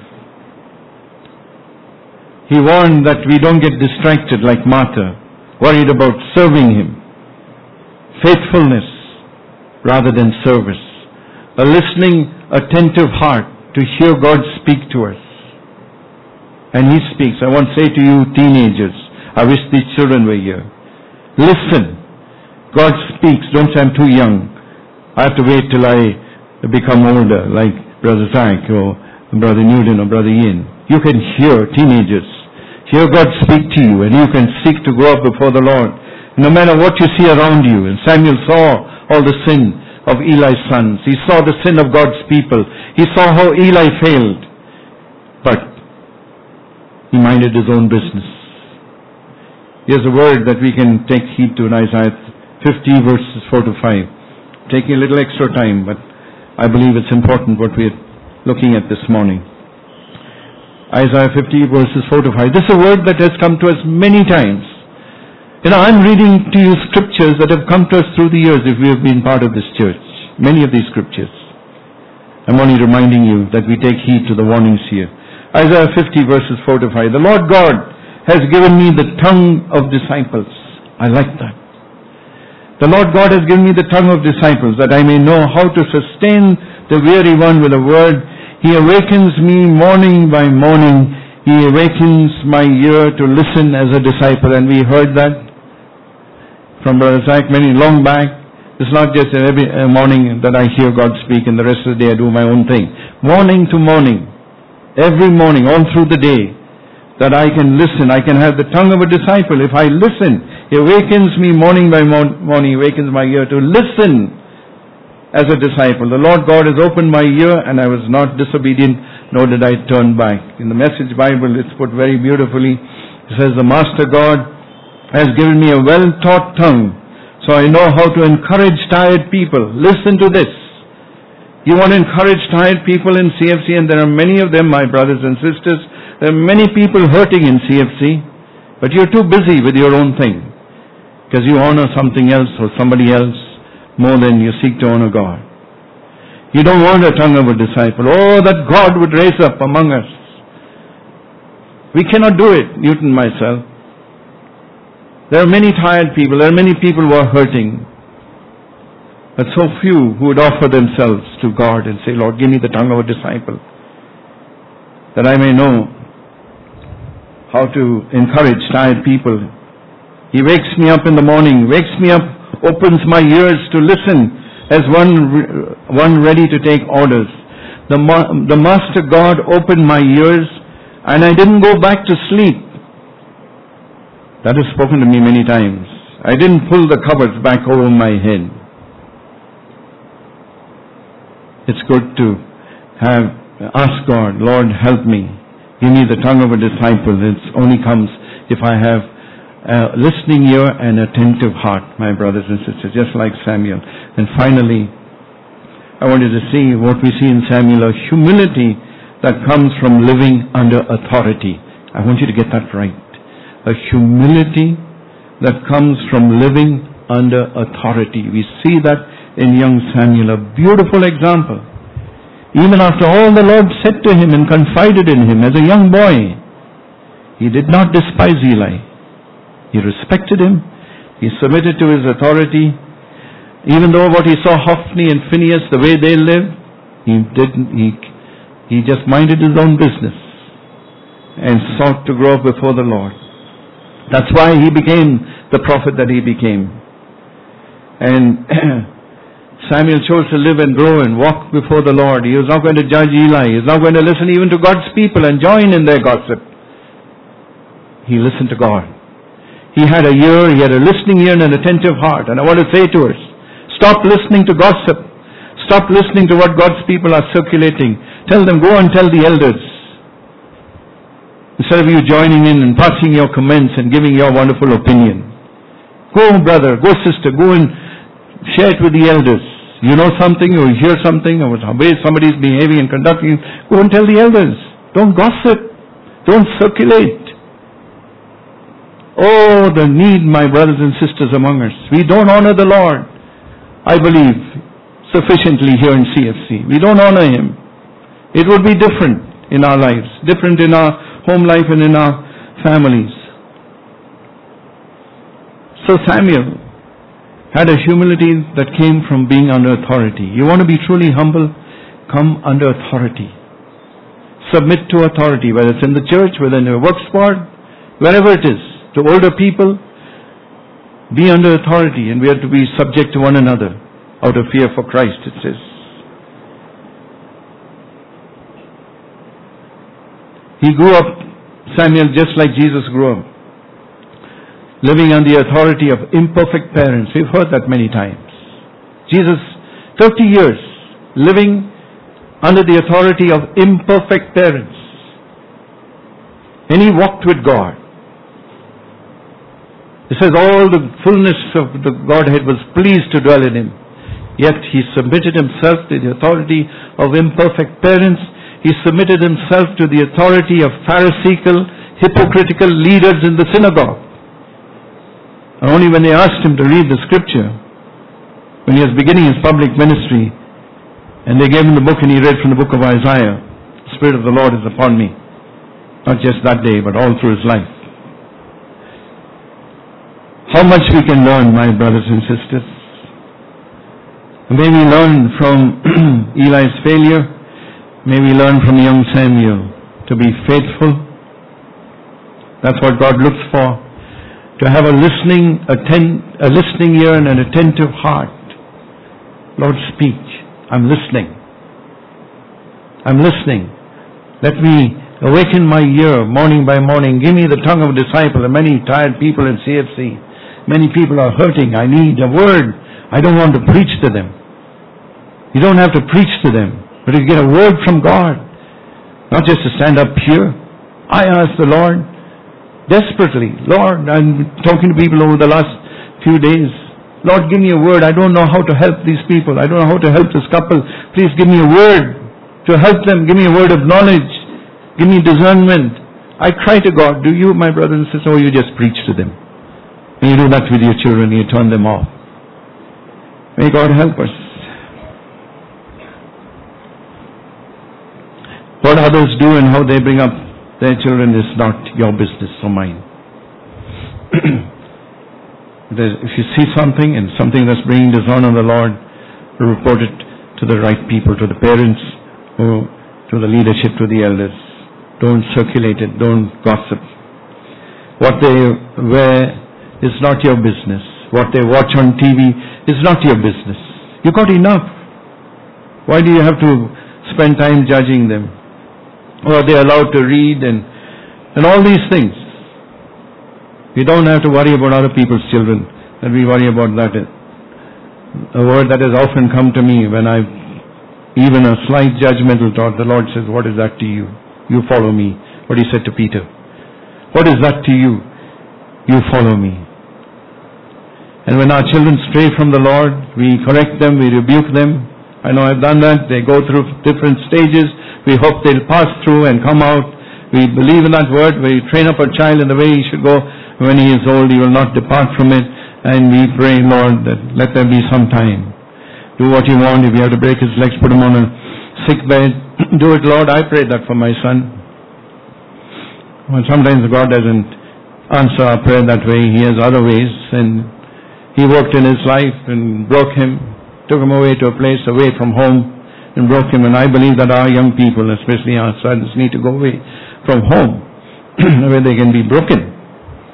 He warned that we don't get distracted like Martha, worried about serving Him. Faithfulness rather than service. A listening, attentive heart to hear God speak to us. And He speaks. I want to say to you teenagers, I wish these children were here. Listen. God speaks. Don't say I'm too young. I have to wait till I become older, like Brother Zach or Brother Newton or Brother Ian. You can hear, teenagers. Hear God speak to you, and you can seek to grow up before the Lord. No matter what you see around you. And Samuel saw all the sin of Eli's sons. He saw the sin of God's people. He saw how Eli failed. But he minded his own business. Here's a word that we can take heed to in Isaiah 50 verses 4 to 5. Taking a little extra time, but I believe it's important what we're looking at this morning. Isaiah 50 verses 4 to 5. This is a word that has come to us many times. You know, I'm reading to you scriptures that have come to us through the years if we have been part of this church. Many of these scriptures. I'm only reminding you that we take heed to the warnings here. Isaiah 50 verses 4 to 5. The Lord God has given me the tongue of disciples. I like that. The Lord God has given me the tongue of disciples, that I may know how to sustain the weary one with a word. He awakens me morning by morning. He awakens my ear to listen as a disciple. And we heard that from Brother Zach many long back. It's not just every morning that I hear God speak and the rest of the day I do my own thing. Morning to morning. Every morning, all through the day, that I can listen. I can have the tongue of a disciple. If I listen, He awakens me morning by morning, He awakens my ear to listen as a disciple. The Lord God has opened my ear and I was not disobedient, nor did I turn back. In the Message Bible, it's put very beautifully. It says, the Master God has given me a well-taught tongue, so I know how to encourage tired people. Listen to this. You want to encourage tired people in CFC, and there are many of them, my brothers and sisters. There are many people hurting in CFC, but you're too busy with your own thing because you honor something else or somebody else more than you seek to honor God. You don't want a tongue of a disciple. Oh, that God would raise up among us. We cannot do it, Newton, myself. There are many tired people. There are many people who are hurting. But so few who would offer themselves to God and say, Lord, give me the tongue of a disciple, that I may know how to encourage tired people. He wakes me up in the morning, wakes me up, opens my ears to listen as one ready to take orders. The Master God opened my ears and I didn't go back to sleep. That has spoken to me many times. I didn't pull the covers back over my head. It's good to ask God, Lord, help me. Give me the tongue of a disciple. It only comes if I have a listening ear and attentive heart, my brothers and sisters, just like Samuel. And finally, I wanted to see what we see in Samuel, a humility that comes from living under authority. I want you to get that right. A humility that comes from living under authority. We see that in young Samuel, a beautiful example. Even after all the Lord said to him and confided in him as a young boy, he did not despise Eli. He respected him. He submitted to his authority. Even though what he saw Hophni and Phinehas, the way they lived, he just minded his own business and sought to grow up before the Lord. That's why he became the prophet that he became. And Samuel chose to live and grow and walk before the Lord. He was not going to judge Eli. He was not going to listen even to God's people and join in their gossip. He listened to God. He had a ear, he had a listening ear and an attentive heart. And I want to say to us, stop listening to gossip. Stop listening to what God's people are circulating. Tell them, go and tell the elders. Instead of you joining in and passing your comments and giving your wonderful opinion. Go, brother, go, sister, go and share it with the elders. You know something, or you hear something, or the way somebody is behaving and conducting, go and tell the elders. Don't gossip. Don't circulate. Oh, the need, my brothers and sisters among us. We don't honor the Lord, I believe, sufficiently here in CFC. We don't honor Him. It would be different in our lives, different in our home life and in our families. So Samuel had a humility that came from being under authority. You want to be truly humble? Come under authority. Submit to authority, whether it's in the church, whether in your work spot, wherever it is. To older people, be under authority, and we are to be subject to one another out of fear for Christ, it says. He grew up, Samuel, just like Jesus grew up. Living on the authority of imperfect parents. We've heard that many times. Jesus, 30 years, living under the authority of imperfect parents. And He walked with God. It says all the fullness of the Godhead was pleased to dwell in Him. Yet He submitted Himself to the authority of imperfect parents. He submitted Himself to the authority of Pharisaical, hypocritical leaders in the synagogue. And only when they asked Him to read the scripture, when He was beginning His public ministry, and they gave Him the book and He read from the book of Isaiah, the Spirit of the Lord is upon me. Not just that day, but all through His life. How much we can learn, my brothers and sisters. May we learn from Eli's failure. May we learn from young Samuel to be faithful. That's what God looks for. To have a listening ear and an attentive heart. Lord, speak. I'm listening. I'm listening. Let me awaken my ear morning by morning. Give me the tongue of a disciple. There are many tired people in CFC. Many people are hurting. I need a word. I don't want to preach to them. You don't have to preach to them, but you get a word from God. Not just to stand up here. I ask the Lord desperately, Lord, I'm talking to people over the last few days. Lord, give me a word. I don't know how to help these people. I don't know how to help this couple. Please give me a word to help them. Give me a word of knowledge. Give me discernment. I cry to God. Do you, my brothers and sisters, or you just preach to them? When you do that with your children, you turn them off. May God help us. What others do and how they bring up their children is not your business or mine. If you see something and something that's bringing dishonor on the Lord, report it to the right people, to the parents, or to the leadership, to the elders. Don't circulate it. Don't gossip. What they wear is not your business. What they watch on TV is not your business. You got enough. Why do you have to spend time judging them? Or are they allowed to read and all these things? We don't have to worry about other people's children, and we worry about that. A word that has often come to me when I've even a slight judgmental thought, the Lord says, what is that to you? You follow me. What He said to Peter. What is that to you? You follow me. And when our children stray from the Lord, we correct them, we rebuke them. I know I've done that. They go through different stages. We hope they'll pass through and come out. We believe in that word. We train up a child in the way he should go. When he is old, he will not depart from it. And we pray, Lord, that let there be some time. Do what you want. If you have to break his legs, put him on a sick bed. Do it, Lord. I prayed that for my son. Well, sometimes God doesn't answer our prayer that way. He has other ways. And He worked in his life and broke him. Took him away to a place away from home. And broke him. And I believe that our young people, especially our sons, need to go away from home where they can be broken.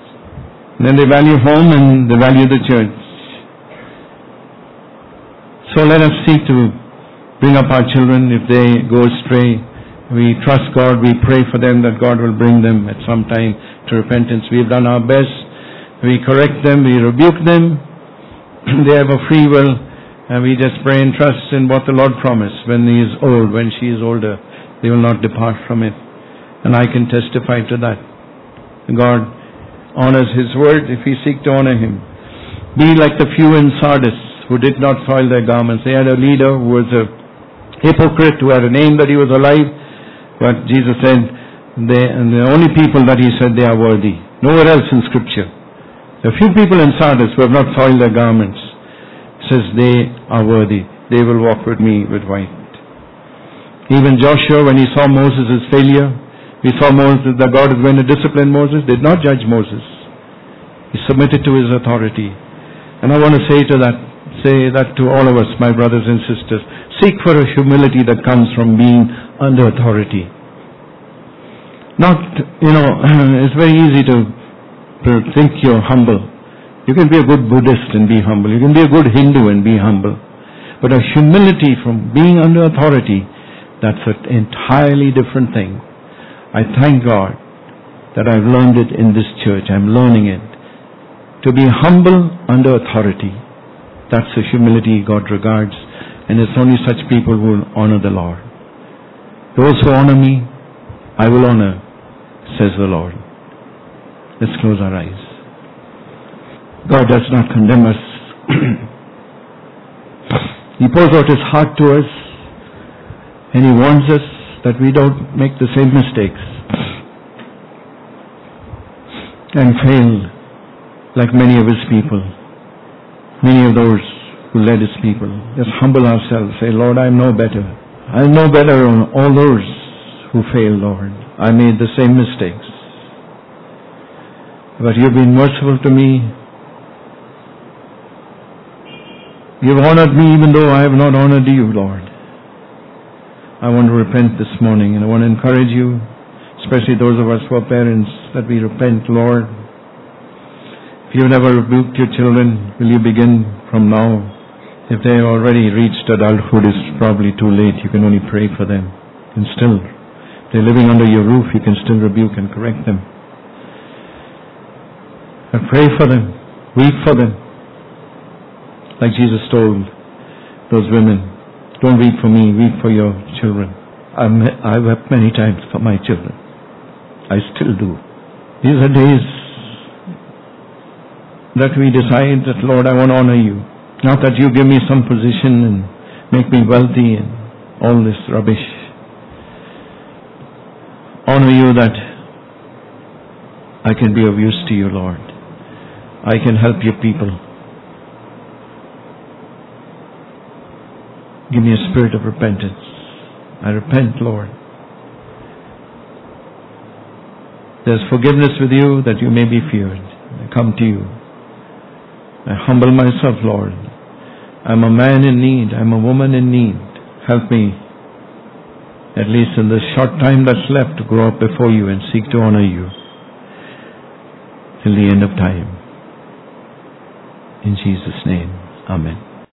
And then they value home and they value the church. So let us seek to bring up our children if they go astray. We trust God, we pray for them that God will bring them at some time to repentance. We have done our best. We correct them, we rebuke them. They have a free will, and we just pray and trust in what the Lord promised. When he is old, when she is older, they will not depart from it. And I can testify to that. God honors his word if we seek to honor him. Be like the few in Sardis who did not soil their garments. They had a leader who was a hypocrite, who had a name that he was alive, but Jesus said, and the only people that he said they are worthy. Nowhere else in Scripture. There are few people in Sardis who have not soiled their garments. It says they are worthy. They will walk with me with white. Even Joshua, when he saw Moses' failure, we saw Moses, that God is going to discipline Moses, did not judge Moses. He submitted to his authority. And I want to say that to all of us, my brothers and sisters. Seek for a humility that comes from being under authority. Not, it's very easy to think you're humble. You can be a good Buddhist and be humble. You can be a good Hindu and be humble. But a humility from being under authority, that's an entirely different thing. I thank God that I've learned it in this church. I'm learning it. To be humble under authority, that's the humility God regards. And it's only such people who will honor the Lord. Those who honor me, I will honor, says the Lord. Let's close our eyes. God does not condemn us. He pours out his heart to us, and he warns us that we don't make the same mistakes and fail like many of his people, many of those who led his people. Just humble ourselves, say, Lord, I know better. I know better on all those who fail, Lord. I made the same mistakes. But you've been merciful to me. You've honored me even though I have not honored you, Lord. I want to repent this morning, and I want to encourage you, especially those of us who are parents, that we repent, Lord. If you've never rebuked your children, will you begin from now? If they have already reached adulthood, it's probably too late. You can only pray for them. And still, if they're living under your roof, you can still rebuke and correct them. And pray for them. Weep for them. Like Jesus told those women, don't weep for me, weep for your children. I wept many times for my children. I still do. These are days that we decide that, Lord, I want to honor you. Not that you give me some position and make me wealthy and all this rubbish. Honor you that I can be of use to you, Lord. I can help your people. Give me a spirit of repentance. I repent, Lord. There's forgiveness with you that you may be feared. I come to you. I humble myself, Lord. I'm a man in need. I'm a woman in need. Help me, at least in the short time that's left, to grow up before you and seek to honor you till the end of time. In Jesus' name, amen.